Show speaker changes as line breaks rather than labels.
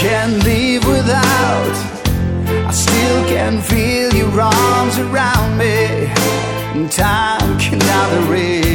can't live without. I still can feel your arms around me, and time cannot erase